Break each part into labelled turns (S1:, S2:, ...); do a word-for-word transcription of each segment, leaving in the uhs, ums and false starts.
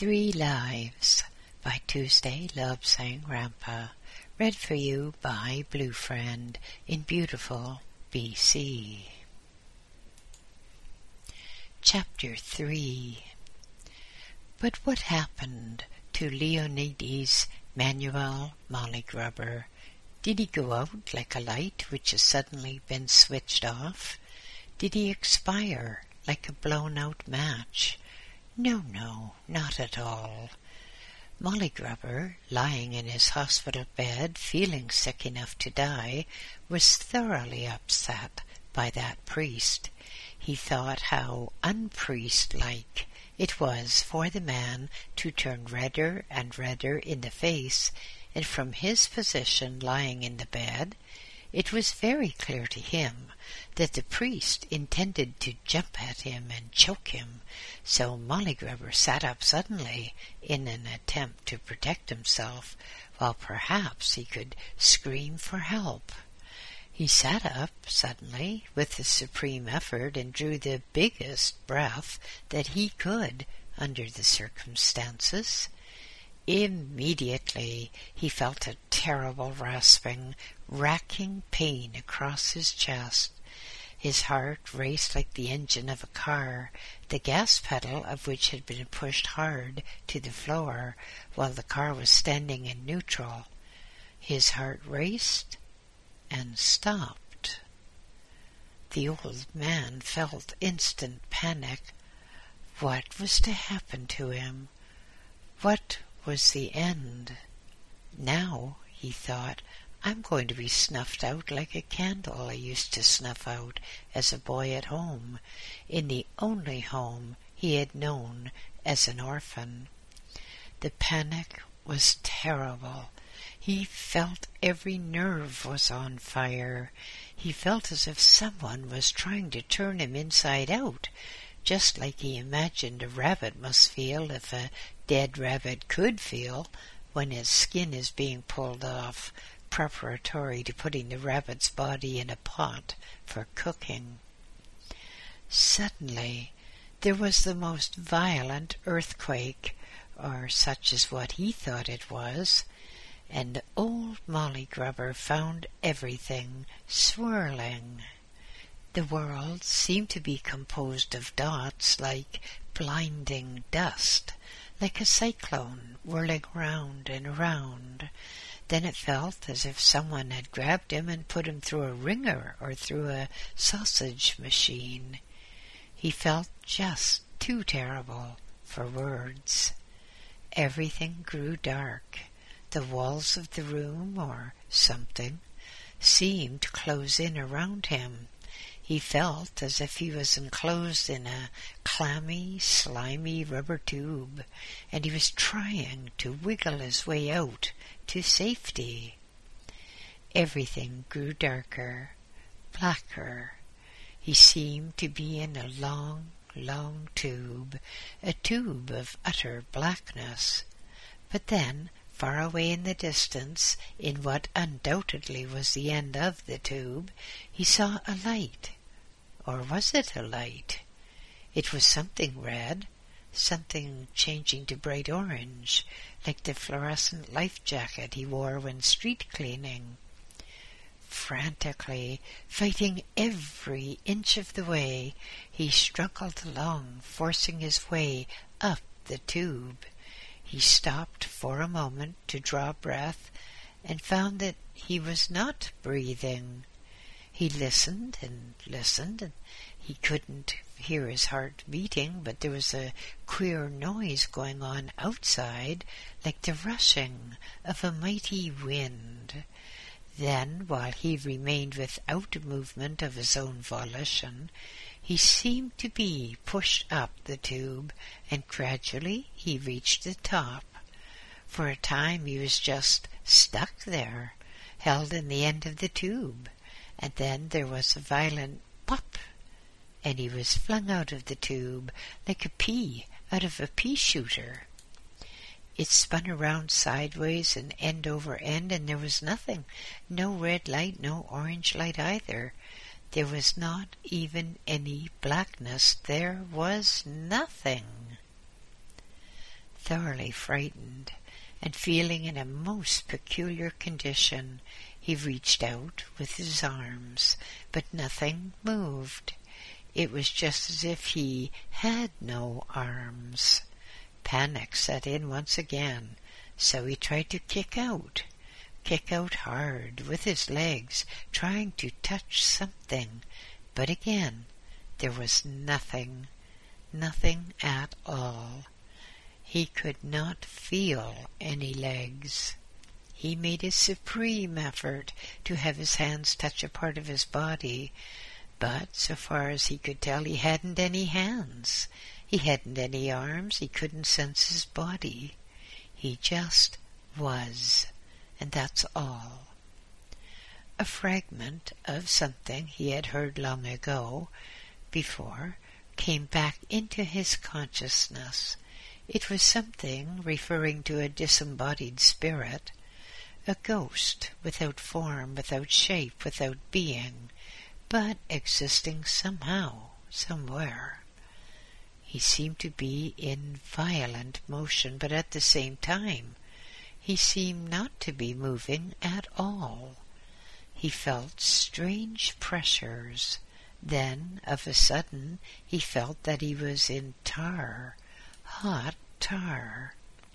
S1: Three Lives by Tuesday Lobsang Rampa, read for you by Blue Friend in beautiful B C. Chapter three. But what happened to Leonidas Manuel Mollygrubber? Did he go out like a light which has suddenly been switched off? Did he expire like a blown-out match? No, no, not at all. Mollygrubber, lying in his hospital bed, feeling sick enough to die, was thoroughly upset by that priest. He thought how unpriest-like it was for the man to turn redder and redder in the face, and from his position lying in the bed, it was very clear to him that the priest intended to jump at him and choke him, so Mollygrubber sat up suddenly in an attempt to protect himself, while perhaps he could scream for help. He sat up suddenly with a supreme effort and drew the biggest breath that he could under the circumstances. Immediately he felt a terrible rasping, racking pain across his chest. His heart raced like the engine of a car, the gas pedal of which had been pushed hard to the floor while the car was standing in neutral. His heart raced and stopped. The old man felt instant panic. What was to happen to him? What was the end? Now, he thought, I'm going to be snuffed out like a candle I used to snuff out as a boy at home, in the only home he had known as an orphan. The panic was terrible. He felt every nerve was on fire. He felt as if someone was trying to turn him inside out, just like he imagined a rabbit must feel if a dead rabbit could feel when his skin is being pulled off, preparatory to putting the rabbit's body in a pot for cooking. Suddenly there was the most violent earthquake, or such is what he thought it was, and old Mollygrubber found everything swirling. The world seemed to be composed of dots like blinding dust, like a cyclone whirling round and round. Then it felt as if someone had grabbed him and put him through a wringer or through a sausage machine. He felt just too terrible for words. Everything grew dark. The walls of the room, or something, seemed to close in around him. He felt as if he was enclosed in a clammy, slimy rubber tube, and he was trying to wiggle his way out to safety. Everything grew darker, blacker. He seemed to be in a long, long tube, a tube of utter blackness. But then, far away in the distance, in what undoubtedly was the end of the tube, he saw a light. Or was it a light? It was something red, something changing to bright orange, like the fluorescent life jacket he wore when street cleaning. Frantically, fighting every inch of the way, he struggled along, forcing his way up the tube. He stopped for a moment to draw breath and found that he was not breathing. He listened and listened, and he couldn't hear his heart beating, but there was a queer noise going on outside, like the rushing of a mighty wind. Then, while he remained without movement of his own volition, he seemed to be pushed up the tube, and gradually he reached the top. For a time he was just stuck there, held in the end of the tube, and then there was a violent pop, and he was flung out of the tube like a pea out of a pea shooter. It spun around sideways and end over end, and there was nothing, no red light, no orange light either. There was not even any blackness. There was nothing. thoroughly frightened, and feeling in a most peculiar condition, he reached out with his arms, but nothing moved. It was just as if he had no arms. Panic set in once again, so he tried to kick out, kick out hard with his legs, trying to touch something, but again there was nothing, nothing at all. He could not feel any legs. He made a supreme effort to have his hands touch a part of his body, but so far as he could tell, he hadn't any hands. He hadn't any arms. He couldn't sense his body. He just was, and that's all. A fragment of something he had heard long ago, before, came back into his consciousness. It was something referring to a disembodied spirit, a ghost without form, without shape, without being, but existing somehow, somewhere. He seemed to be in violent motion, but at the same time he seemed not to be moving at all. He felt strange pressures. Then, of a sudden, he felt that he was in tar, hot tar.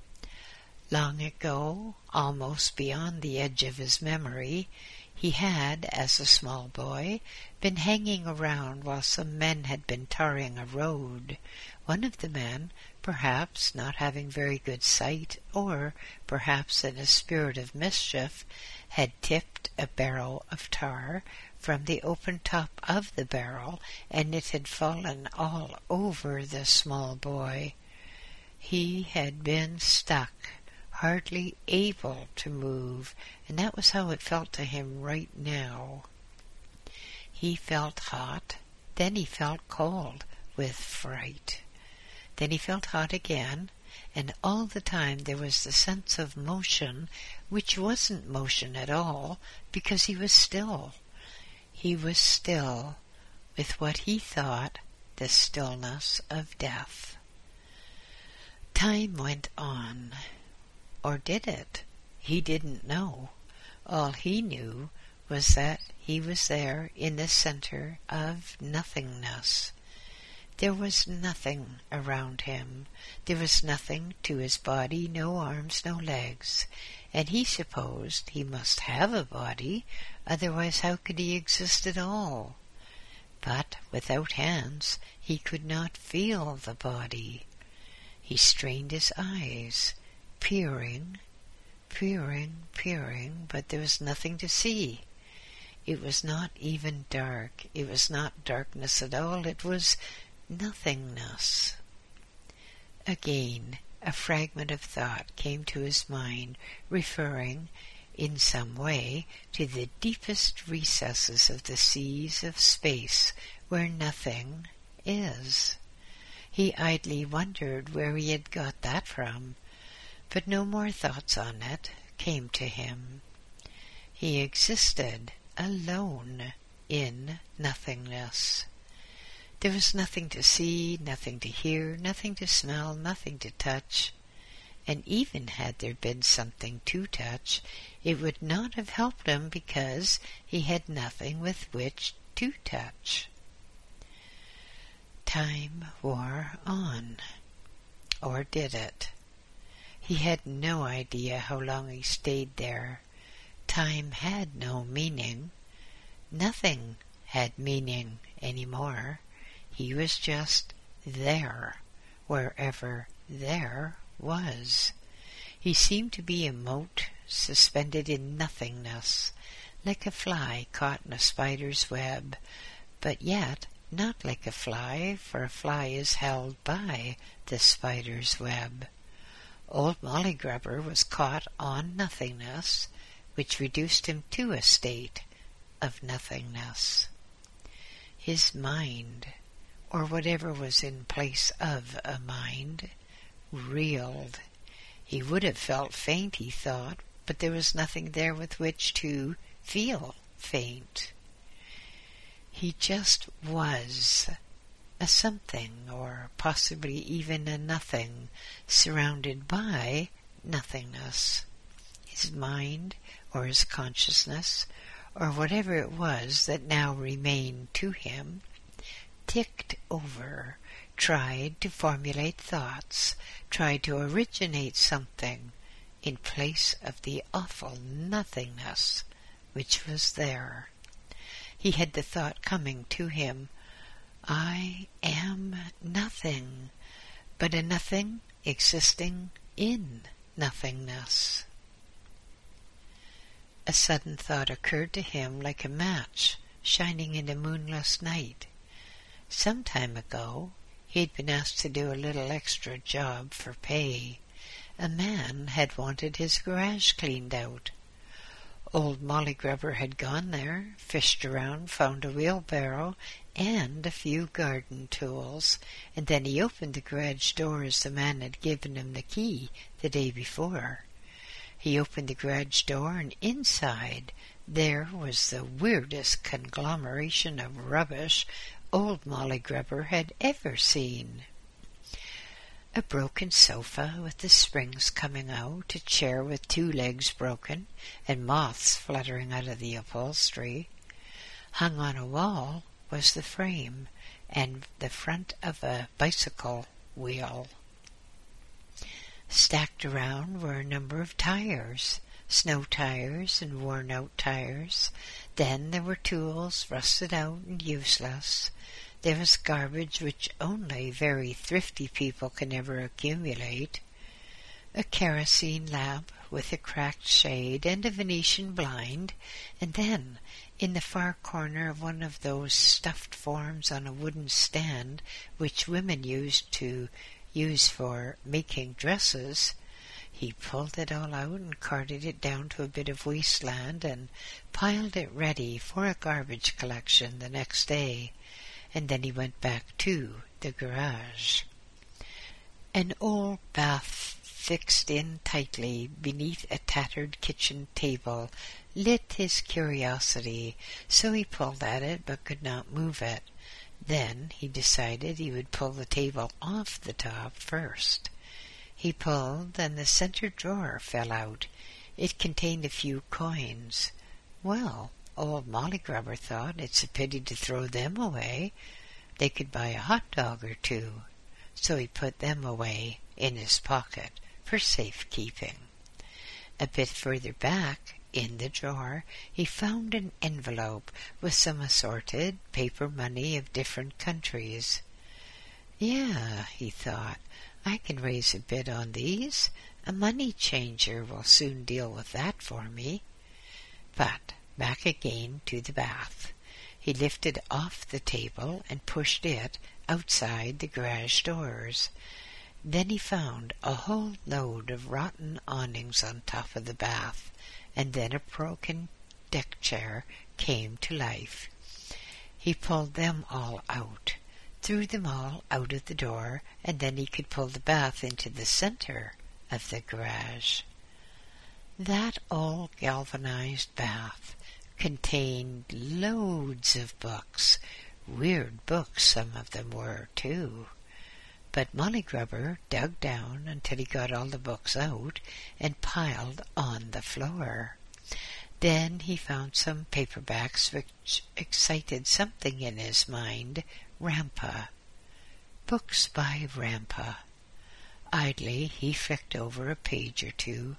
S1: Long ago, almost beyond the edge of his memory, he had, as a small boy, been hanging around while some men had been tarring a road. One of the men, perhaps not having very good sight, or perhaps in a spirit of mischief, had tipped a barrel of tar from the open top of the barrel, and it had fallen all over the small boy. He had been stuck, hardly able to move, and that was how it felt to him right now. He felt hot, then he felt cold with fright. Then he felt hot again, and all the time there was the sense of motion, which wasn't motion at all, because he was still. He was still, with what he thought the stillness of death. Time went on. Or did it? He didn't know. All he knew was that he was there in the center of nothingness. There was nothing around him. There was nothing to his body, no arms, no legs. And he supposed he must have a body, otherwise how could he exist at all? But without hands he could not feel the body. He strained his eyes, peering, peering, peering, but there was nothing to see. It was not even dark. It was not darkness at all. It was nothingness. Again, a fragment of thought came to his mind, referring, in some way, to the deepest recesses of the seas of space, where nothing is. He idly wondered where he had got that from, but no more thoughts on it came to him. He existed alone in nothingness. There was nothing to see, nothing to hear, nothing to smell, nothing to touch, and even had there been something to touch, it would not have helped him because he had nothing with which to touch. Time wore on. Or did it? He had no idea how long he stayed there. Time had no meaning. Nothing had meaning any more. He was just there, wherever there was. He seemed to be a mote suspended in nothingness, like a fly caught in a spider's web, but yet not like a fly, for a fly is held by the spider's web. Old Molly Grubber was caught on nothingness, which reduced him to a state of nothingness. His mind, or whatever was in place of a mind, reeled. He would have felt faint, he thought, but there was nothing there with which to feel faint. He just was, a something, or possibly even a nothing, surrounded by nothingness. His mind, or his consciousness, or whatever it was that now remained to him, ticked over, tried to formulate thoughts, tried to originate something in place of the awful nothingness which was there. He had the thought coming to him, I am nothing, but a nothing existing in nothingness. A sudden thought occurred to him like a match shining in a moonless night. Some time ago, he had been asked to do a little extra job for pay. A man had wanted his garage cleaned out. Old Molly Grubber had gone there, fished around, found a wheelbarrow and a few garden tools, and then he opened the garage door as the man had given him the key the day before. He opened the garage door, and inside there was the weirdest conglomeration of rubbish old Molly Grubber had ever seen. A broken sofa with the springs coming out, a chair with two legs broken, and moths fluttering out of the upholstery. Hung on a wall was the frame and the front of a bicycle wheel. Stacked around were a number of tires, snow tires and worn-out tires. Then there were tools, rusted out and useless. There was garbage which only very thrifty people can ever accumulate. A kerosene lamp with a cracked shade and a Venetian blind, and then, in the far corner of one of those stuffed forms on a wooden stand which women used to use for making dresses, he pulled it all out and carted it down to a bit of wasteland and piled it ready for a garbage collection the next day. And then he went back to the garage. An old bath fixed in tightly beneath a tattered kitchen table lit his curiosity, so he pulled at it but could not move it. Then he decided he would pull the table off the top first. He pulled, and the center drawer fell out. It contained a few coins. Well, old Molly Grubber thought it's a pity to throw them away. They could buy a hot dog or two. So he put them away in his pocket for safekeeping. A bit further back, in the drawer, he found an envelope with some assorted paper money of different countries. Yeah, he thought, I can raise a bid on these. A money changer will soon deal with that for me. But back again to the bath. He lifted off the table and pushed it outside the garage doors. Then he found a whole load of rotten awnings on top of the bath, and then a broken deck chair came to life. He pulled them all out, threw them all out of the door, and then he could pull the bath into the center of the garage. That old galvanized bath contained loads of books, weird books some of them were, too. But Molly Grubber dug down until he got all the books out and piled on the floor. Then he found some paperbacks which excited something in his mind. Rampa. Books by Rampa. Idly he flicked over a page or two.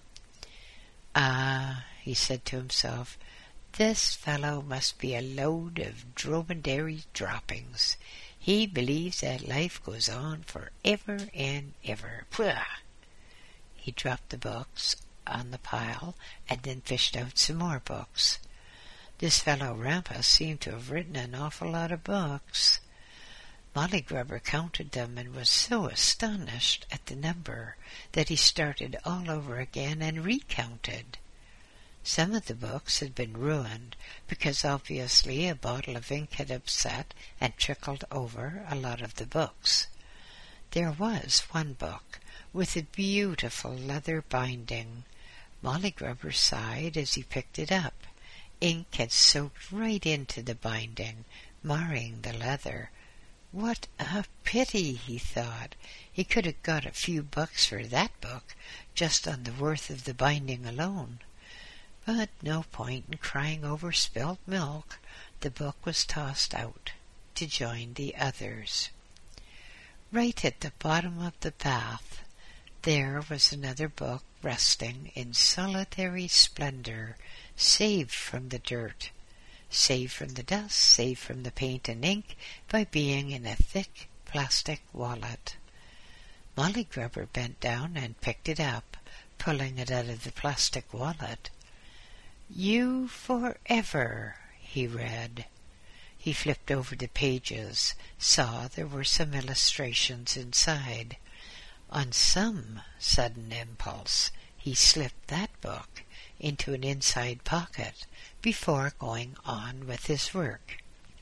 S1: Ah, he said to himself, this fellow must be a load of dromedary droppings. He believes that life goes on for ever and ever. Pwah! He dropped the books on the pile and then fished out some more books. This fellow Rampa seemed to have written an awful lot of books. Molly Grubber counted them and was so astonished at the number that he started all over again and recounted. Some of the books had been ruined because obviously a bottle of ink had upset and trickled over a lot of the books. There was one book with a beautiful leather binding. Molly Grubber sighed as he picked it up. Ink had soaked right into the binding, marring the leather. What a pity, he thought. He could have got a few bucks for that book, just on the worth of the binding alone. But no point in crying over spilt milk. The book was tossed out to join the others. Right at the bottom of the path, there was another book resting in solitary splendor, saved from the dirt, saved from the dust, saved from the paint and ink by being in a thick plastic wallet. Molly Grubber bent down and picked it up, pulling it out of the plastic wallet. "You forever," he read. He flipped over the pages, saw there were some illustrations inside. On some sudden impulse, he slipped that book into an inside pocket before going on with his work.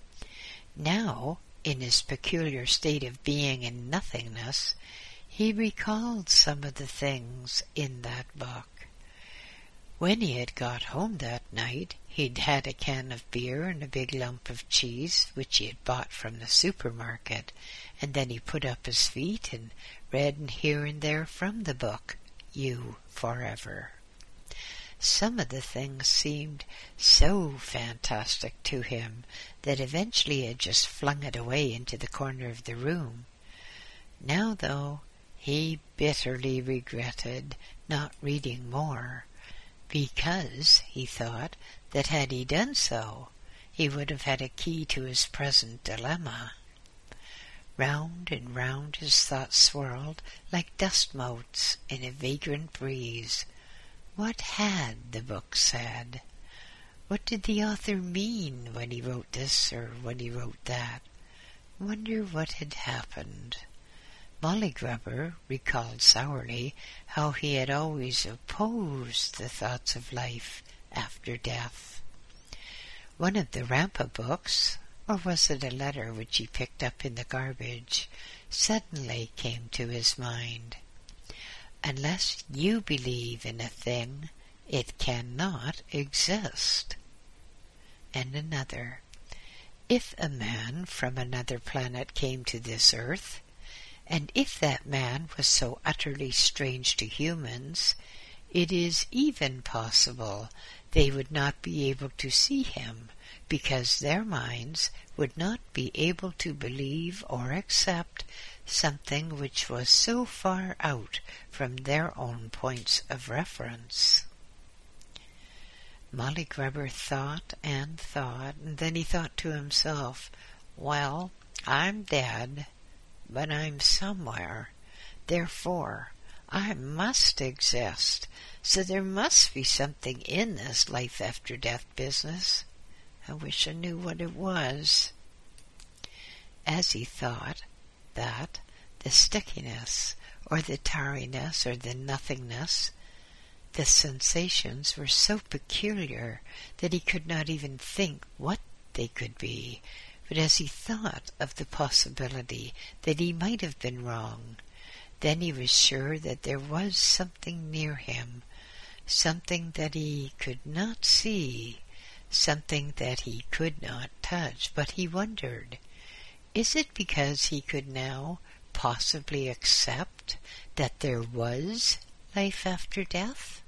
S1: Now, in his peculiar state of being in nothingness, he recalled some of the things in that book. When he had got home that night, he'd had a can of beer and a big lump of cheese, which he had bought from the supermarket, and then he put up his feet and read here and there from the book, "You Forever." Some of the things seemed so fantastic to him that eventually he had just flung it away into the corner of the room. Now, though, he bitterly regretted not reading more, because he thought that had he done so, he would have had a key to his present dilemma. Round and round his thoughts swirled like dust motes in a vagrant breeze. What had the book said? What did the author mean when he wrote this or when he wrote that? Wonder what had happened. Molly Grubber recalled sourly how he had always opposed the thoughts of life after death. One of the Rampa books, or was it a letter which he picked up in the garbage, suddenly came to his mind. Unless you believe in a thing, it cannot exist. And another, if a man from another planet came to this earth, and if that man was so utterly strange to humans, it is even possible they would not be able to see him, because their minds would not be able to believe or accept something which was so far out from their own points of reference. Molly Grubber thought and thought, and then he thought to himself, "Well, I'm dead, but I'm somewhere. Therefore, I must exist. So there must be something in this life after death business. I wish I knew what it was." As he thought that, the stickiness, or the tarriness, or the nothingness, the sensations were so peculiar that he could not even think what they could be. But as he thought of the possibility that he might have been wrong, then he was sure that there was something near him, something that he could not see, something that he could not touch. But he wondered, is it because he could now possibly accept that there was life after death?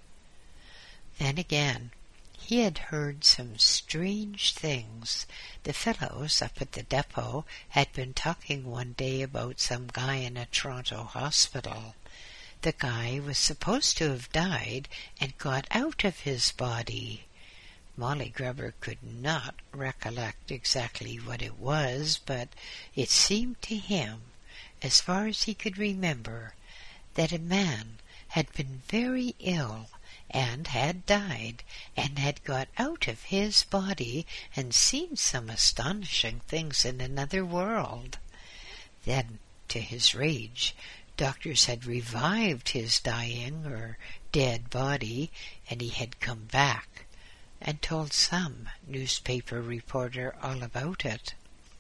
S1: Then again, he had heard some strange things. The fellows up at the depot had been talking one day about some guy in a Toronto hospital. The guy was supposed to have died and got out of his body. Molly Grubber could not recollect exactly what it was, but it seemed to him, as far as he could remember, that a man had been very ill and had died, and had got out of his body and seen some astonishing things in another world. Then, to his rage, doctors had revived his dying or dead body, and he had come back and told some newspaper reporter all about it.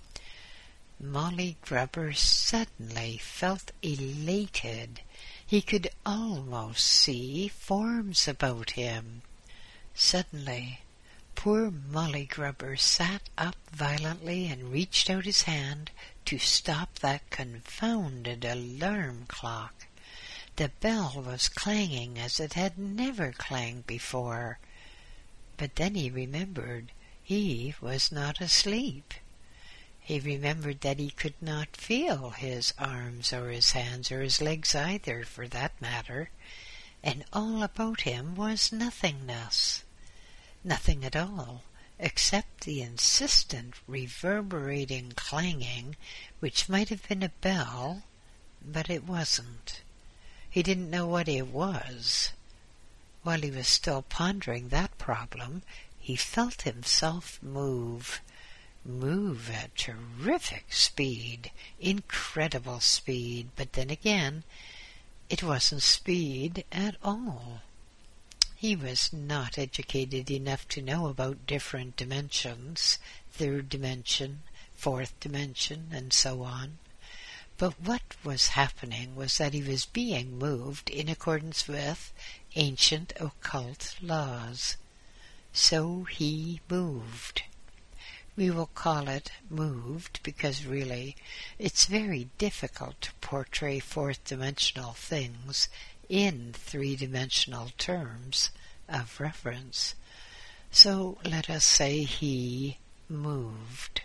S1: Molly Grubber suddenly felt elated. He could almost see forms about him. Suddenly, Poor Molly Grubber sat up violently and reached out his hand to stop that confounded alarm clock. The bell was clanging as it had never clanged before. But then he remembered he was not asleep. He remembered that he could not feel his arms or his hands or his legs either, for that matter, and all about him was nothingness. Nothing at all, except the insistent, reverberating clanging, which might have been a bell, but it wasn't. He didn't know what it was. While he was still pondering that problem, he felt himself move. Move at terrific speed, incredible speed, but then again, it wasn't speed at all. He was not educated enough to know about different dimensions, third dimension, fourth dimension, and so on. But what was happening was that he was being moved in accordance with ancient occult laws. So he moved. We will call it moved because really it's very difficult to portray fourth-dimensional things in three-dimensional terms of reference. So let us say he moved.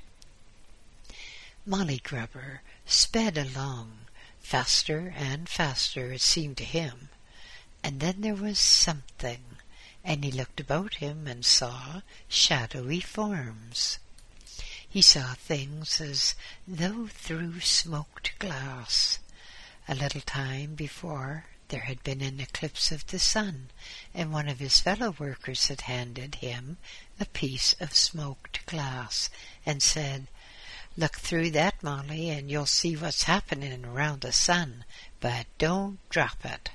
S1: Molly Grubber sped along, faster and faster it seemed to him, and then there was something, and he looked about him and saw shadowy forms. He saw things as though through smoked glass. A little time before there had been an eclipse of the sun, and one of his fellow workers had handed him a piece of smoked glass and said, "Look through that, Molly, and you'll see what's happening around the sun, but don't drop it."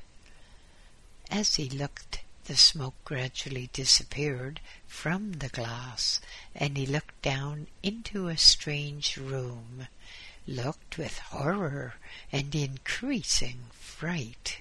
S1: As he looked, the smoke gradually disappeared from the glass, and he looked down into a strange room, looked with horror and increasing fright.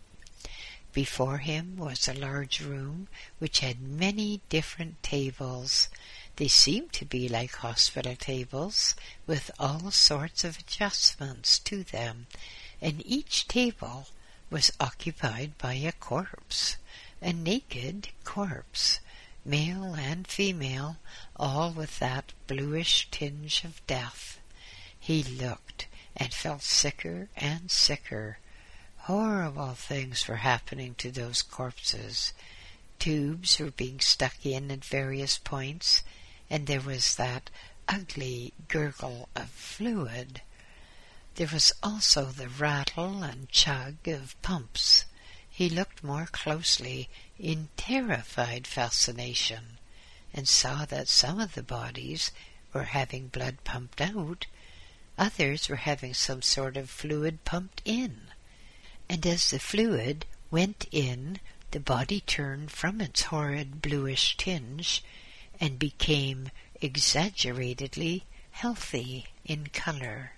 S1: Before him was a large room which had many different tables. They seemed to be like hospital tables, with all sorts of adjustments to them, and each table was occupied by a corpse, a naked corpse, male and female, all with that bluish tinge of death. He looked and felt sicker and sicker. Horrible things were happening to those corpses. Tubes were being stuck in at various points, and there was that ugly gurgle of fluid. There was also the rattle and chug of pumps. He looked more closely in terrified fascination, and saw that some of the bodies were having blood pumped out, others were having some sort of fluid pumped in. And as the fluid went in, the body turned from its horrid bluish tinge and became exaggeratedly healthy in color.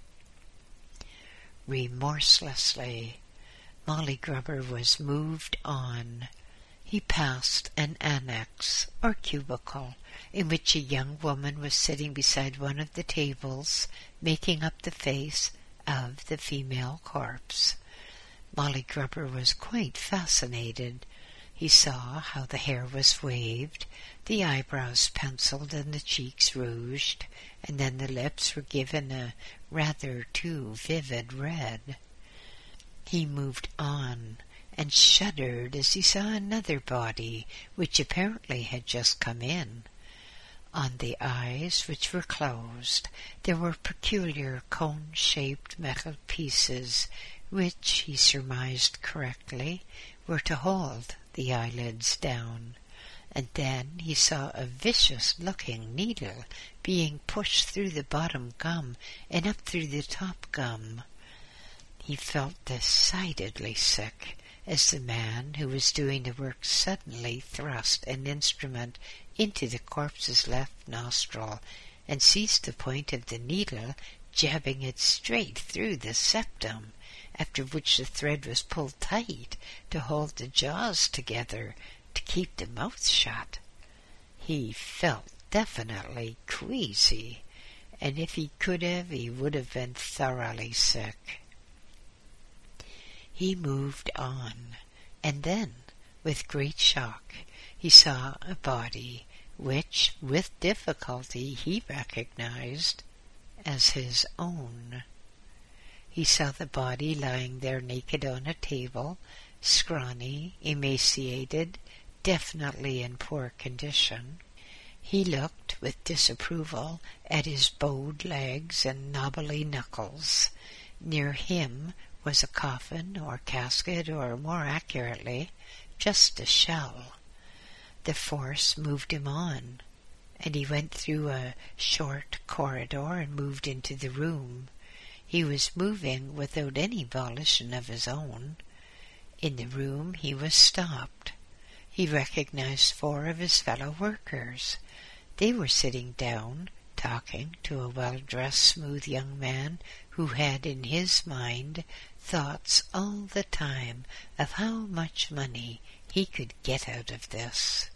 S1: Remorselessly, Molly Grubber was moved on. He passed an annex, or cubicle, in which a young woman was sitting beside one of the tables, making up the face of the female corpse. Molly Grubber was quite fascinated. He saw how the hair was waved, the eyebrows penciled and the cheeks rouged, and then the lips were given a rather too vivid red. He moved on and shuddered as he saw another body, which apparently had just come in. On the eyes, which were closed, there were peculiar cone-shaped metal pieces, which, he surmised correctly, were to hold the eyelids down. And then he saw a vicious-looking needle being pushed through the bottom gum and up through the top gum. He felt decidedly sick as the man who was doing the work suddenly thrust an instrument into the corpse's left nostril and seized the point of the needle, jabbing it straight through the septum, after which the thread was pulled tight to hold the jaws together to keep the mouth shut. He felt definitely queasy, and if he could have, he would have been thoroughly sick. He moved on, and then, with great shock, he saw a body which, with difficulty, he recognized as his own. He saw the body lying there naked on a table, scrawny, emaciated, definitely in poor condition. He looked with disapproval at his bowed legs and knobbly knuckles. Near him was a coffin or casket, or more accurately, just a shell. The force moved him on, and he went through a short corridor and moved into the room. He was moving without any volition of his own. In the room he was stopped. He recognized four of his fellow workers. They were sitting down, talking to a well-dressed, smooth young man who had in his mind thoughts all the time of how much money he could get out of this.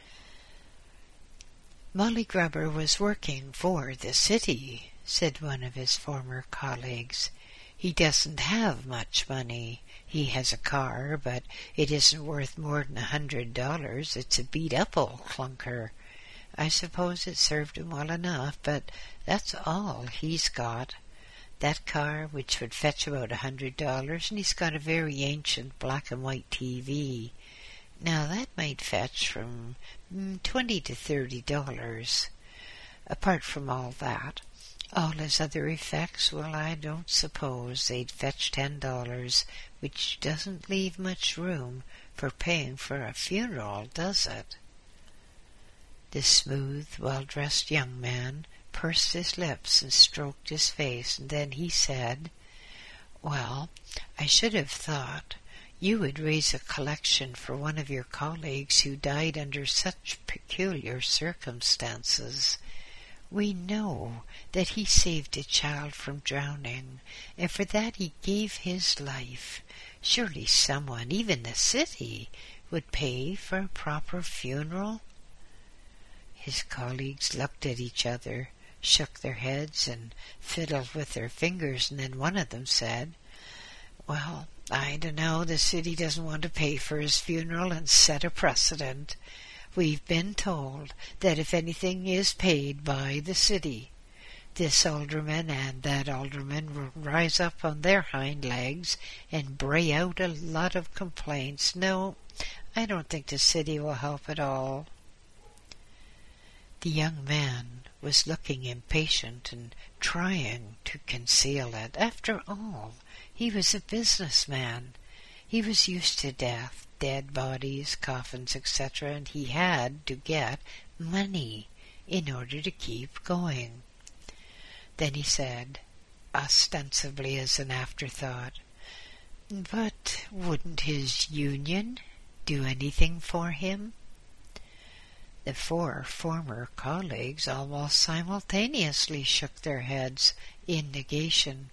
S1: "Molly Grubber was working for the city," said one of his former colleagues. "He doesn't have much money. He has a car, but it isn't worth more than a hundred dollars. It's a beat-up old clunker. I suppose it served him well enough, but that's all he's got. That car, which would fetch about a hundred dollars, and he's got a very ancient black-and-white T V. Now, that might fetch from mm, twenty to thirty dollars. Apart from all that, all his other effects, well, I don't suppose they'd fetch ten dollars, which doesn't leave much room for paying for a funeral, does it?" The smooth, well-dressed young man pursed his lips and stroked his face, and then he said, "Well, I should have thought you would raise a collection for one of your colleagues who died under such peculiar circumstances. We know that he saved a child from drowning, and for that he gave his life. Surely someone, even the city, would pay for a proper funeral?" His colleagues looked at each other, shook their heads, and fiddled with their fingers, and then one of them said, "Well, I dunno, the city doesn't want to pay for his funeral and set a precedent. We've been told that if anything is paid by the city, this alderman and that alderman will rise up on their hind legs and bray out a lot of complaints. No, I don't think the city will help at all." The young man was looking impatient and trying to conceal it. After all, he was a businessman. He was used to death, dead bodies, coffins, et cetera, and he had to get money in order to keep going. Then he said, ostensibly as an afterthought, "But wouldn't his union do anything for him?" The four former colleagues almost simultaneously shook their heads in negation.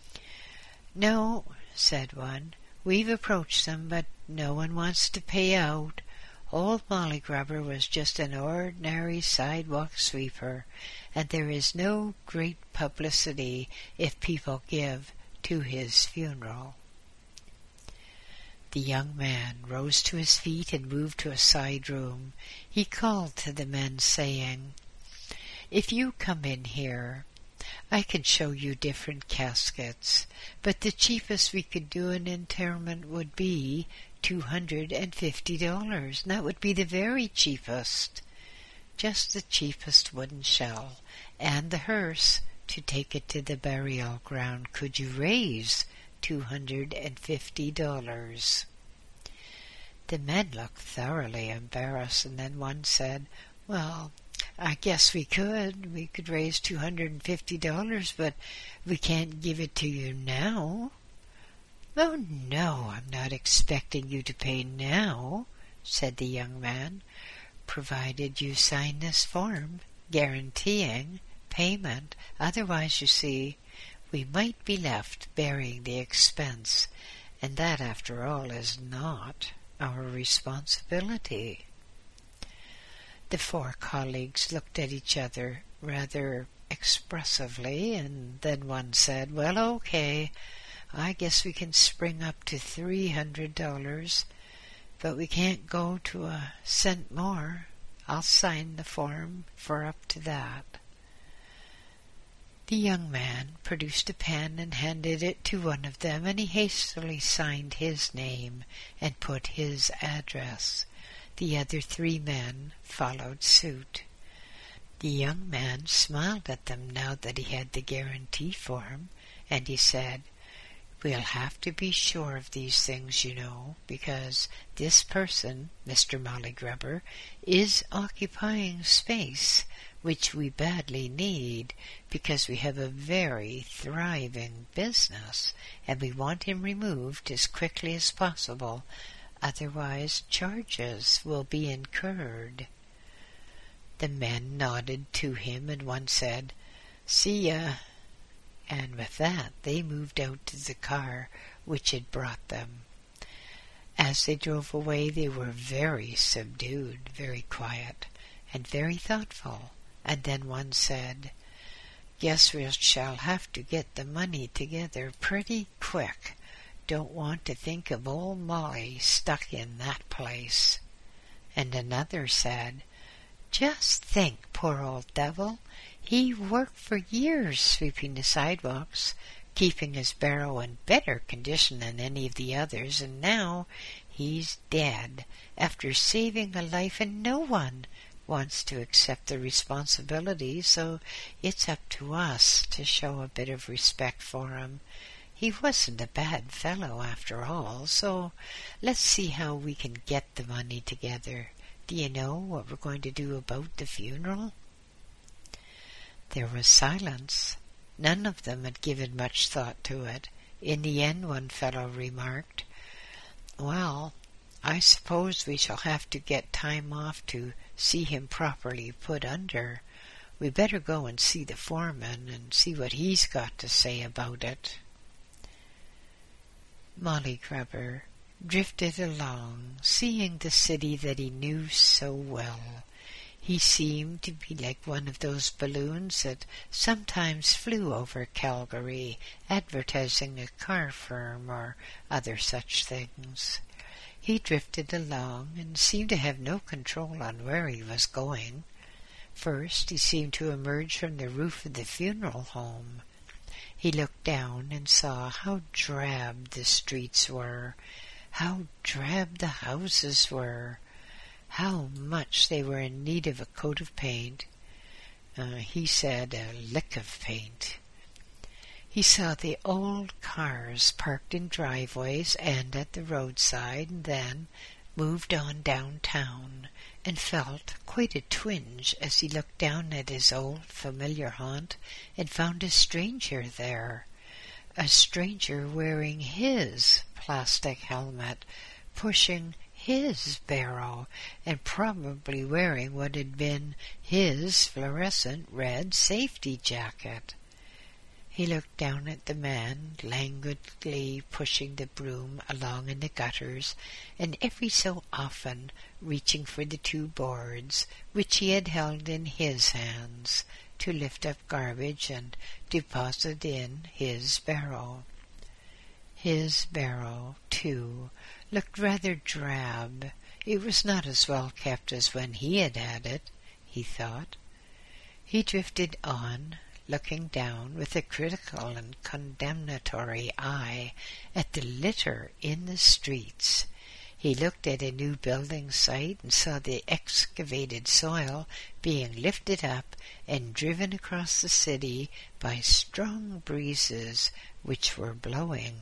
S1: "No," said one, "we've approached them, but no one wants to pay out. Old Molly Grubber was just an ordinary sidewalk sweeper, and there is no great publicity if people give to his funeral." The young man rose to his feet and moved to a side room. He called to the men, saying, "If you come in here, I can show you different caskets, but the cheapest we could do an interment would be two hundred and fifty dollars. And that would be the very cheapest. Just the cheapest wooden shell, and the hearse to take it to the burial ground. Could you raise two hundred and fifty dollars? The men looked thoroughly embarrassed, and then one said, "Well, I guess we could. We could raise two hundred and fifty dollars, but we can't give it to you now." "Oh, no, I'm not expecting you to pay now," said the young man, "provided you sign this form guaranteeing payment. Otherwise, you see, we might be left bearing the expense, and that, after all, is not our responsibility." The four colleagues looked at each other rather expressively, and then one said, "Well, okay, I guess we can spring up to three hundred dollars, but we can't go to a cent more. I'll sign the form for up to that." The young man produced a pen and handed it to one of them, and he hastily signed his name and put his address. The other three men followed suit. The young man smiled at them now that he had the guarantee form, and he said, "We'll have to be sure of these things, you know, because this person, Mister Mollygrubber, is occupying space, which we badly need, because we have a very thriving business, and we want him removed as quickly as possible. Otherwise charges will be incurred." The men nodded to him, and one said, "See ya," and with that they moved out to the car which had brought them. As they drove away, they were very subdued, very quiet, and very thoughtful, and then one said, "Guess we shall have to get the money together pretty quick. Don't want to think of old Molly stuck in that place." And another said, "Just think, poor old devil, he worked for years sweeping the sidewalks, keeping his barrow in better condition than any of the others, and now he's dead after saving a life, and no one wants to accept the responsibility, so it's up to us to show a bit of respect for him. He wasn't a bad fellow after all, so let's see how we can get the money together. Do you know what we're going to do about the funeral?" There was silence. None of them had given much thought to it. In the end, one fellow remarked, "Well, I suppose we shall have to get time off to see him properly put under. We better go and see the foreman and see what he's got to say about it." Mollygrubber drifted along, seeing the city that he knew so well. He seemed to be like one of those balloons that sometimes flew over Calgary, advertising a car firm or other such things. He drifted along and seemed to have no control on where he was going. First, he seemed to emerge from the roof of the funeral home. He looked down and saw how drab the streets were, how drab the houses were, how much they were in need of a coat of paint. Uh, he said a lick of paint. He saw the old cars parked in driveways and at the roadside, and then moved on downtown, and felt quite a twinge as he looked down at his old familiar haunt and found a stranger there, a stranger wearing his plastic helmet, pushing his barrow, and probably wearing what had been his fluorescent red safety jacket. He looked down at the man languidly pushing the broom along in the gutters, and every so often reaching for the two boards which he had held in his hands to lift up garbage and deposit in his barrow. His barrow, too, looked rather drab. It was not as well kept as when he had had it, he thought. He drifted on, looking down with a critical and condemnatory eye at the litter in the streets. He looked at a new building site and saw the excavated soil being lifted up and driven across the city by strong breezes which were blowing.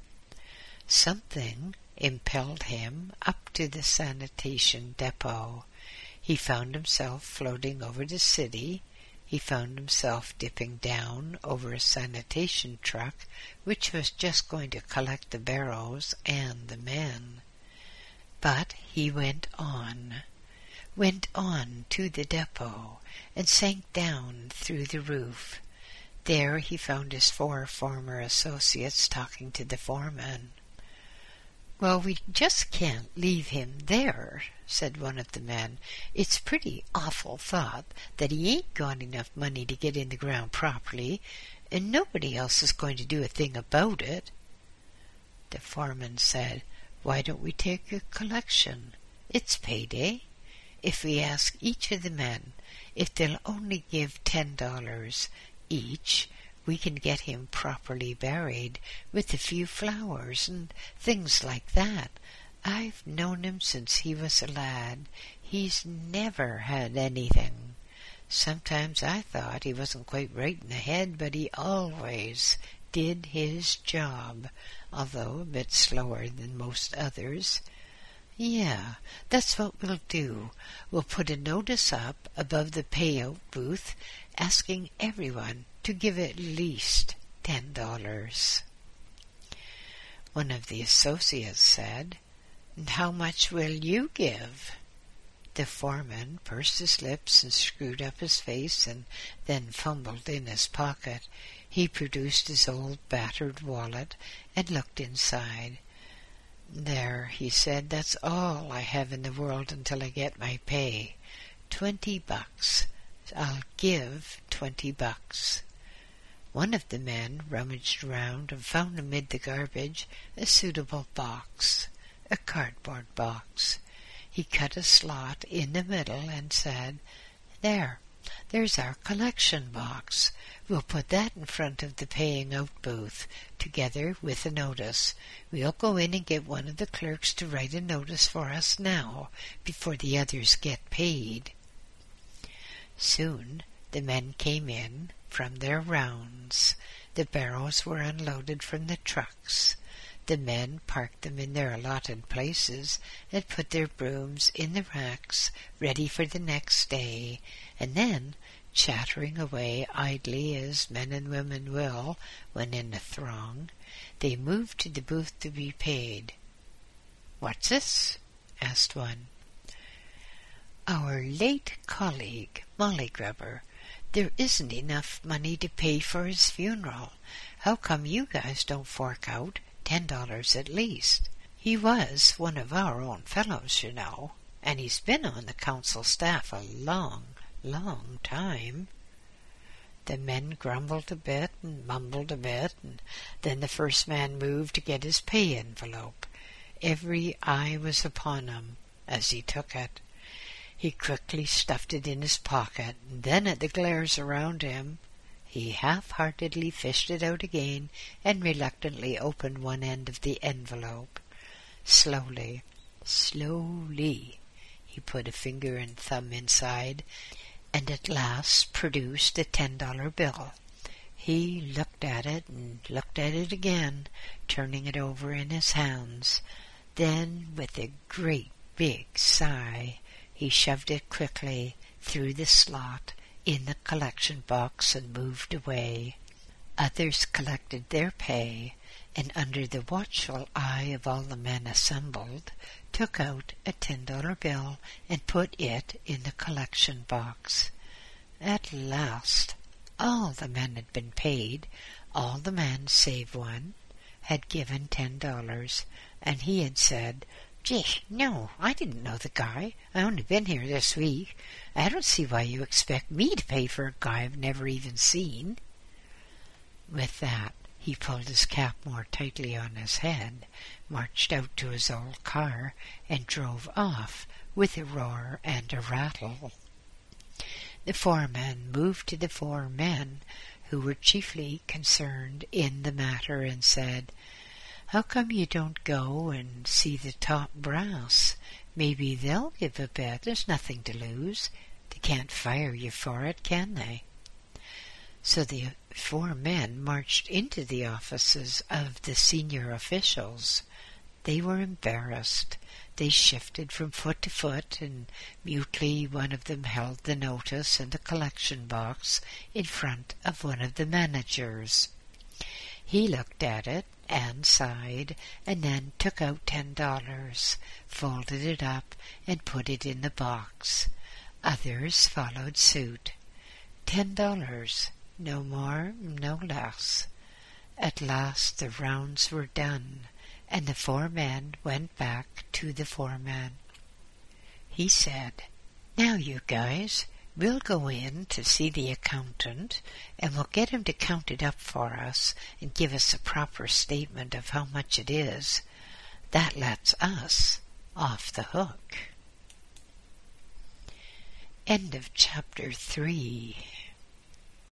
S1: Something impelled him up to the sanitation depot. He found himself floating over the city. He found himself dipping down over a sanitation truck which was just going to collect the barrows and the men. But he went on, went on to the depot, and sank down through the roof. There he found his four former associates talking to the foreman. "Well, we just can't leave him there," said one of the men. "It's pretty awful thought that he ain't got enough money to get in the ground properly, and nobody else is going to do a thing about it." The foreman said, "Why don't we take a collection? It's payday. If we ask each of the men if they'll only give ten dollars each, we can get him properly buried with a few flowers and things like that. I've known him since he was a lad. He's never had anything. Sometimes I thought he wasn't quite right in the head, but he always did his job, although a bit slower than most others. Yeah, that's what we'll do. We'll put a notice up above the payout booth asking everyone to give at least ten dollars. One of the associates said, "And how much will you give?" The foreman pursed his lips and screwed up his face and then fumbled in his pocket. He produced his old battered wallet and looked inside. "There," he said, "that's all I have in the world until I get my pay. Twenty bucks. I'll give twenty bucks." One of the men rummaged around and found amid the garbage a suitable box, a cardboard box. He cut a slot in the middle and said, "There, there's our collection box. We'll put that in front of the paying out booth, together with a notice. We'll go in and get one of the clerks to write a notice for us now, before the others get paid." Soon the men came in from their rounds. The barrows were unloaded from the trucks. The men parked them in their allotted places and put their brooms in the racks ready for the next day, and then, chattering away idly as men and women will when in a throng, they moved to the booth to be paid. "What's this?" asked one. "Our late colleague, Molly Grubber. There isn't enough money to pay for his funeral. How come you guys don't fork out ten dollars at least? He was one of our own fellows, you know, and he's been on the council staff a long, long time." The men grumbled a bit and mumbled a bit, and then the first man moved to get his pay envelope. Every eye was upon him as he took it. He quickly stuffed it in his pocket, and then at the glares around him, he half-heartedly fished it out again and reluctantly opened one end of the envelope. Slowly, slowly, he put a finger and thumb inside, and at last produced a ten-dollar bill. He looked at it and looked at it again, turning it over in his hands. Then, with a great big sigh, he shoved it quickly through the slot in the collection box and moved away. Others collected their pay, and under the watchful eye of all the men assembled, took out a ten-dollar bill and put it in the collection box. At last all the men had been paid. All the men, save one, had given ten dollars, and he had said, "Gee, no, I didn't know the guy. I only been here this week. I don't see why you expect me to pay for a guy I've never even seen." With that, he pulled his cap more tightly on his head, marched out to his old car, and drove off with a roar and a rattle. The foreman moved to the four men who were chiefly concerned in the matter and said, "How come you don't go and see the top brass? Maybe they'll give a bit. There's nothing to lose. They can't fire you for it, can they?" So the four men marched into the offices of the senior officials. They were embarrassed. They shifted from foot to foot, and mutely one of them held the notice and the collection box in front of one of the managers. He looked at it and sighed, and then took out ten dollars, folded it up, and put it in the box. Others followed suit. Ten dollars, no more, no less. At last the rounds were done, And the four men went back to the foreman. He said, "Now you guys, we'll go in to see the accountant, and we'll get him to count it up for us and give us a proper statement of how much it is. That lets us off the hook." End of chapter three.